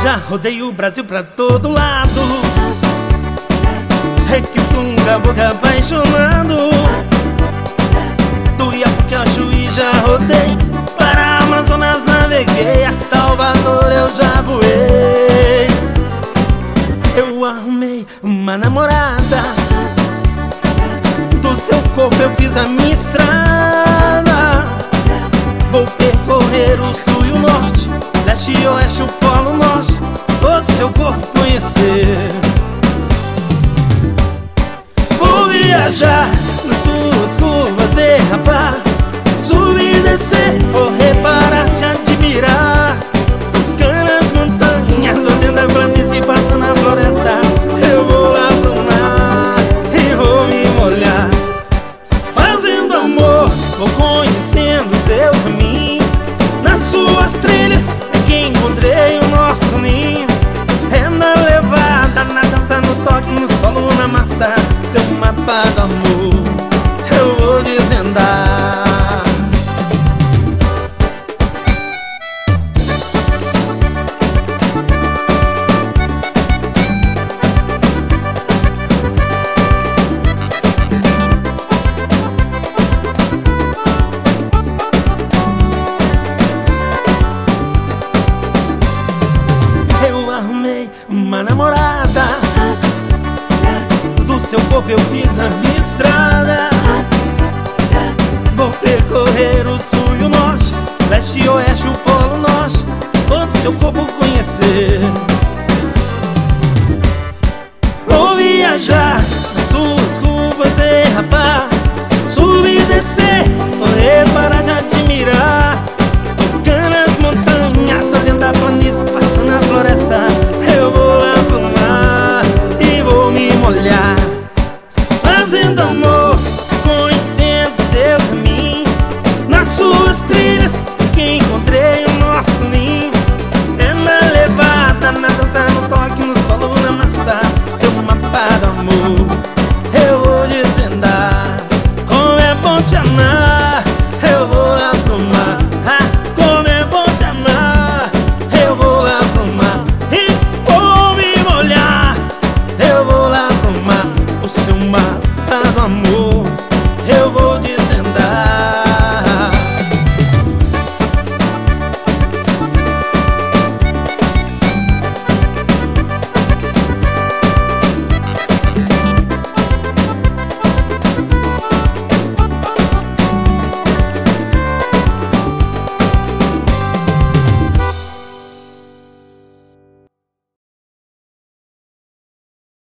Já rodei o Brasil pra todo lado, Requisunga, boca apaixonado, do Iapuque ao Chuí já rodei, para Amazonas naveguei, a Salvador eu já voei. Eu arrumei uma namorada, do seu corpo eu fiz a minha estrada. Vou percorrer o sul e o norte, leste e oeste, o polo norte, todo seu corpo conhecer. Vou viajar nas suas curvas, derrapar, subir e descer, vou reparar, te admirar, tocando as montanhas, olhando a planície, passando a floresta. Eu vou lá pro mar e vou me molhar, fazendo amor, vou conhecendo o seu caminho. Nas suas trilhas é que encontrei o nosso ninho. É na levada, na dança, no toque, no solo, na massa, seu mapa do amor eu vou desvendar. Uma namorada, do seu corpo eu fiz a minha estrada. Vou percorrer o sul e o norte, leste e oeste, o polo norte, todo seu corpo conhecer. Vou viajar nas suas curvas, derrapar, subir e descer, vou reparar, de admirar, tocando as montanhas, olhando a planície, passando a floresta. Eu vou lá pro mar e vou me molhar, fazendo amor, conhecendo seu caminho. Nas suas trilhas